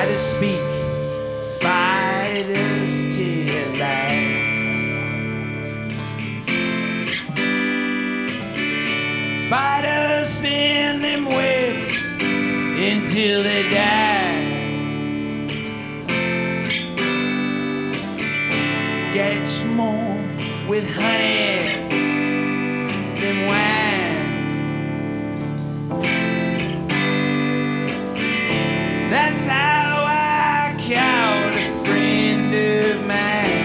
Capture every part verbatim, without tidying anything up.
Spiders speak, spiders tell lies. Spiders spin them webs until they die. Catch more with honey than wine. That's how I caught a friend of mine.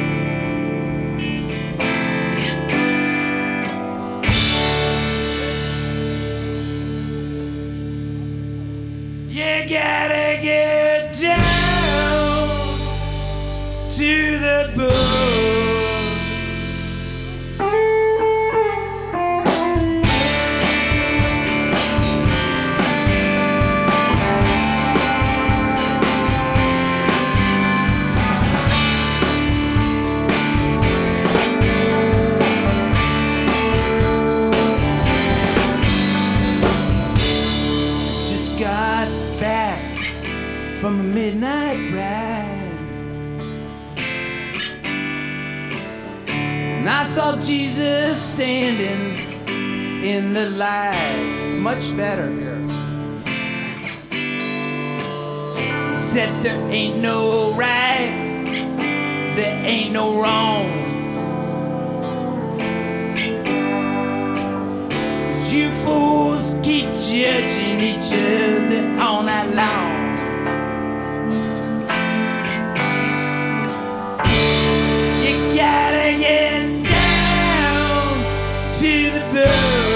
You gotta get down to the book. Just got back from a midnight ride, and I saw Jesus standing in the light. Much better here. He said there ain't no right, there ain't no wrong. 'Cause you fools keep judging each other all night long. You gotta get down to the book.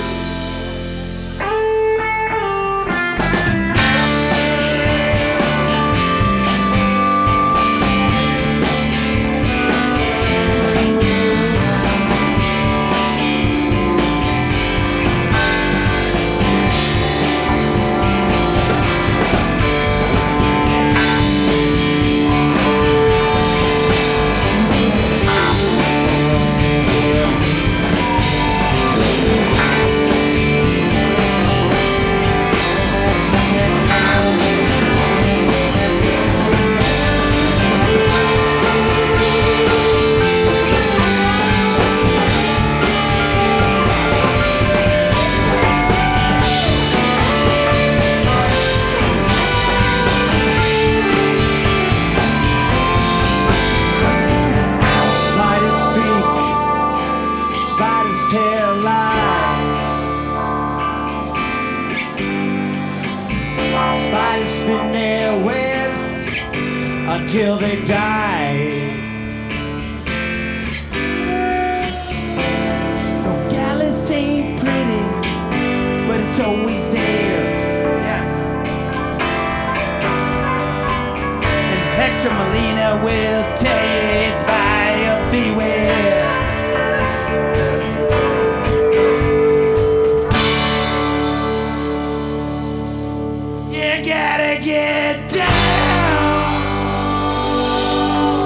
Spiders speak, spiders tell lies. Spiders spin their webs until they die. No gallus ain't pretty, but it's always there. Yes. And Hector Molina will tell you it's buyer beware. You gotta get down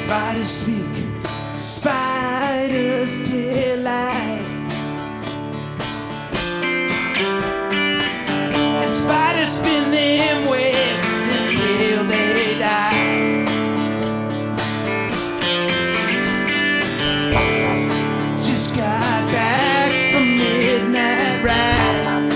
Spiders speak, spiders tell lies, and spiders spin them webs until they die. Just got back from midnight ride,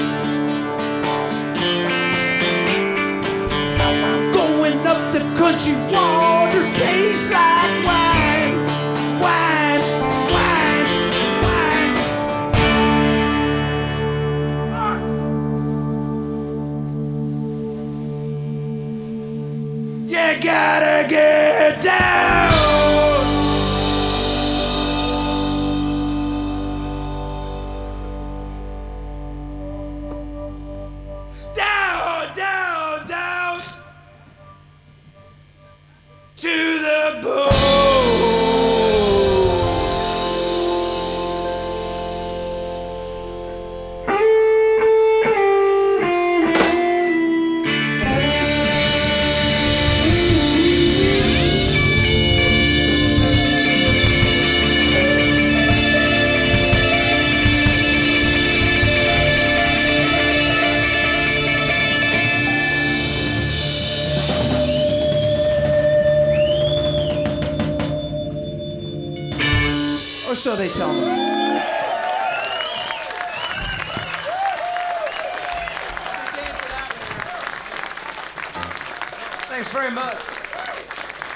going up the country, water tastes like wine, wine, wine, wine. You gotta get down. Down, down, down to the bone. Or so they tell me. Thanks very much.